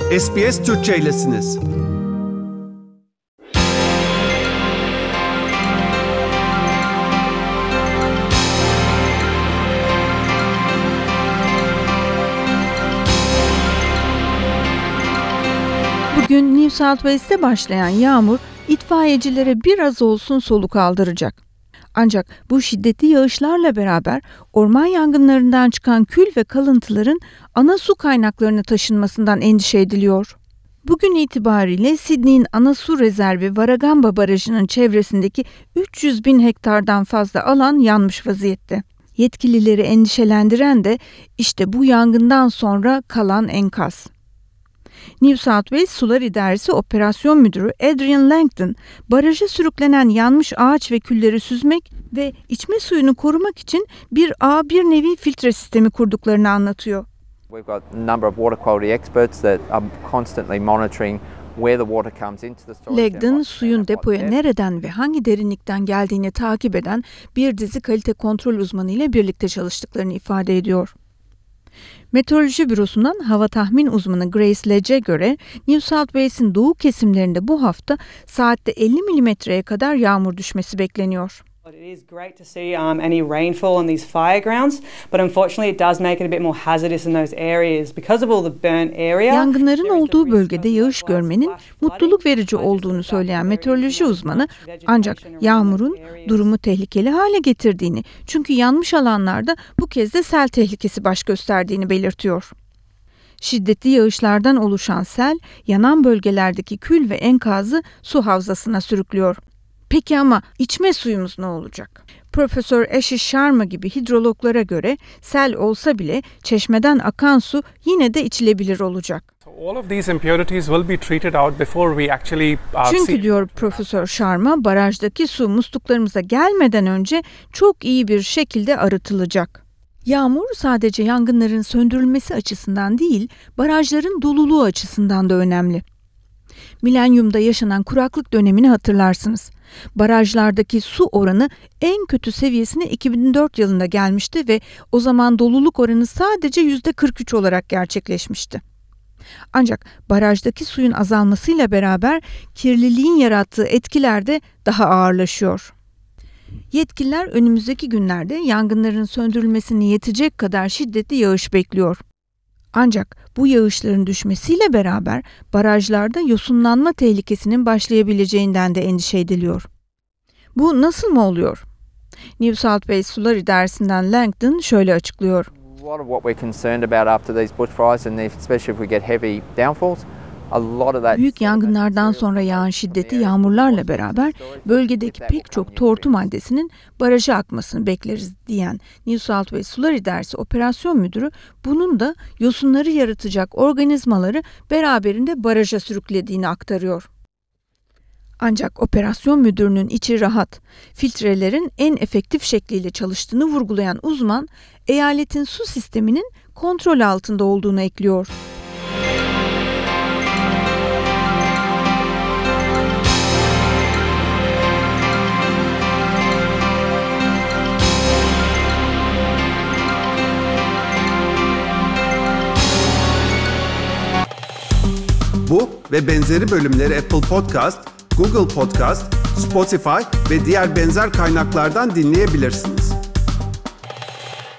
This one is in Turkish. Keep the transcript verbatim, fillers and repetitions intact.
S B S Türkçe'ylesiniz. Bugün New South Wales'te başlayan yağmur itfaiyecilere biraz olsun soluk aldıracak. Ancak bu şiddetli yağışlarla beraber orman yangınlarından çıkan kül ve kalıntıların ana su kaynaklarına taşınmasından endişe ediliyor. Bugün itibariyle Sydney'in ana su rezervi Warragamba Barajı'nın çevresindeki üç yüz bin hektardan fazla alan yanmış vaziyette. Yetkilileri endişelendiren de işte bu yangından sonra kalan enkaz. New South Wales Sular İdaresi Operasyon Müdürü Adrian Langton, baraja sürüklenen yanmış ağaç ve külleri süzmek ve içme suyunu korumak için bir ağ bir nevi filtre sistemi kurduklarını anlatıyor. We've got a number of water quality experts that are constantly monitoring where the water comes into the storage. Langton, suyun depoya nereden ve hangi derinlikten geldiğini takip eden bir dizi kalite kontrol uzmanı ile birlikte çalıştıklarını ifade ediyor. Meteoroloji Bürosu'ndan hava tahmin uzmanı Grace Ledge'e göre New South Wales'in doğu kesimlerinde bu hafta saatte elli milimetreye kadar yağmur düşmesi bekleniyor. It is great to see um, any rainfall on these fire grounds, but unfortunately it does make it a bit more hazardous in those areas because of all the burnt area. Yangınların olduğu bölgede yağış görmenin mutluluk verici olduğunu söyleyen meteoroloji uzmanı, ancak yağmurun durumu tehlikeli hale getirdiğini, çünkü yanmış alanlarda bu kez de sel tehlikesi baş gösterdiğini belirtiyor. Şiddetli yağışlardan oluşan sel, yanan bölgelerdeki kül ve enkazı su havzasına sürüklüyor. Peki ama içme suyumuz ne olacak? Profesör Ashish Sharma gibi hidrologlara göre sel olsa bile çeşmeden akan su yine de içilebilir olacak. Çünkü diyor Profesör Sharma, barajdaki su musluklarımıza gelmeden önce çok iyi bir şekilde arıtılacak. Yağmur sadece yangınların söndürülmesi açısından değil, barajların doluluğu açısından da önemli. Milenyumda yaşanan kuraklık dönemini hatırlarsınız. Barajlardaki su oranı en kötü seviyesine iki bin dört yılında gelmişti ve o zaman doluluk oranı sadece yüzde kırk üç olarak gerçekleşmişti. Ancak barajdaki suyun azalmasıyla beraber kirliliğin yarattığı etkiler de daha ağırlaşıyor. Yetkililer önümüzdeki günlerde yangınların söndürülmesine yetecek kadar şiddetli yağış bekliyor. Ancak bu yağışların düşmesiyle beraber barajlarda yosunlanma tehlikesinin başlayabileceğinden de endişe ediliyor. Bu nasıl mı oluyor? New South Wales Sular İdaresi'nden Langton şöyle açıklıyor. A lot of what we're concerned about after these bushfires and especially if we get heavy downfalls. Büyük yangınlardan sonra yağan şiddetli yağmurlarla beraber bölgedeki pek çok tortu maddesinin baraja akmasını bekleriz diyen New South Wales Sular İdaresi Operasyon Müdürü, bunun da yosunları yaratacak organizmaları beraberinde baraja sürüklediğini aktarıyor. Ancak operasyon müdürünün içi rahat. Filtrelerin en efektif şekliyle çalıştığını vurgulayan uzman, eyaletin su sisteminin kontrol altında olduğunu ekliyor. Bu ve benzeri bölümleri Apple Podcast, Google Podcast, Spotify ve diğer benzer kaynaklardan dinleyebilirsiniz.